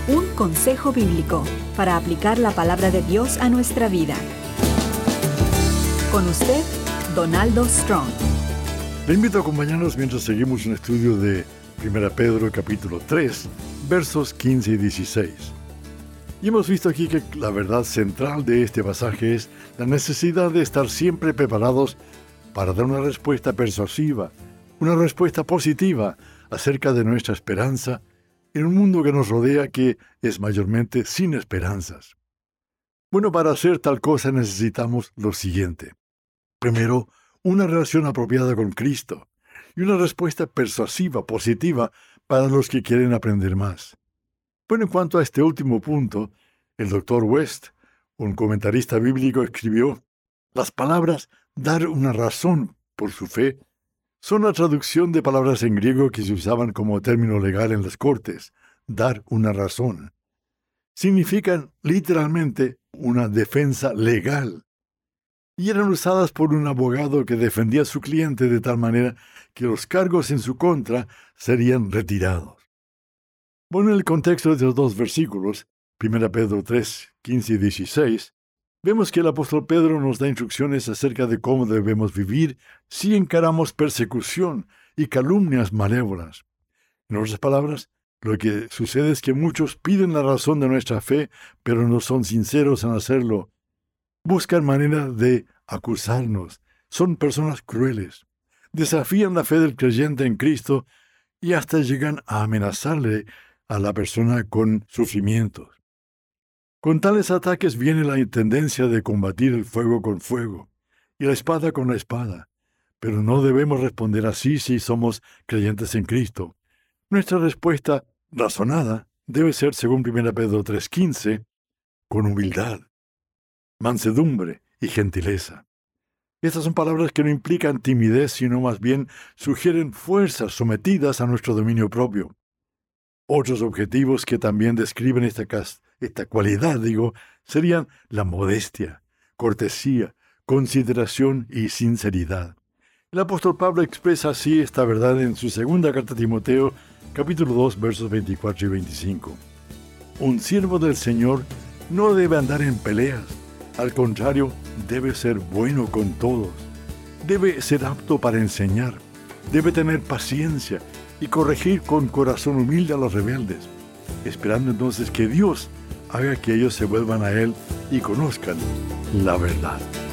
Un consejo bíblico para aplicar la palabra de Dios a nuestra vida. Con usted, Donaldo Strong. Le invito a acompañarnos mientras seguimos un estudio de 1 Pedro capítulo 3, versos 15 y 16. Y hemos visto aquí que la verdad central de este pasaje es la necesidad de estar siempre preparados para dar una respuesta persuasiva, una respuesta positiva acerca de nuestra esperanza en un mundo que nos rodea que es mayormente sin esperanzas. Bueno, para hacer tal cosa necesitamos lo siguiente. Primero, una relación apropiada con Cristo y una respuesta persuasiva, positiva, para los que quieren aprender más. Bueno, en cuanto a este último punto, el Dr. West, un comentarista bíblico, escribió: las palabras dar una razón por su fe son la traducción de palabras en griego que se usaban como término legal en las cortes. Dar una razón. Significan literalmente una defensa legal. Y eran usadas por un abogado que defendía a su cliente de tal manera que los cargos en su contra serían retirados. Bueno, en el contexto de los dos versículos, 1 Pedro 3, 15 y 16, vemos que el apóstol Pedro nos da instrucciones acerca de cómo debemos vivir si encaramos persecución y calumnias malévolas. En otras palabras, lo que sucede es que muchos piden la razón de nuestra fe, pero no son sinceros en hacerlo. Buscan manera de acusarnos. Son personas crueles. Desafían la fe del creyente en Cristo y hasta llegan a amenazarle a la persona con sufrimientos. Con tales ataques viene la tendencia de combatir el fuego con fuego y la espada con la espada, pero no debemos responder así si somos creyentes en Cristo. Nuestra respuesta razonada debe ser, según 1 Pedro 3:15, con humildad, mansedumbre y gentileza. Estas son palabras que no implican timidez, sino más bien sugieren fuerzas sometidas a nuestro dominio propio. Otros objetivos que también describen esta cualidad, serían la modestia, cortesía, consideración y sinceridad. El apóstol Pablo expresa así esta verdad en su segunda carta a Timoteo, capítulo 2, versos 24 y 25. Un siervo del Señor no debe andar en peleas, al contrario, debe ser bueno con todos, debe ser apto para enseñar, debe tener paciencia y corregir con corazón humilde a los rebeldes, esperando entonces que Dios haga que ellos se vuelvan a Él y conozcan la verdad.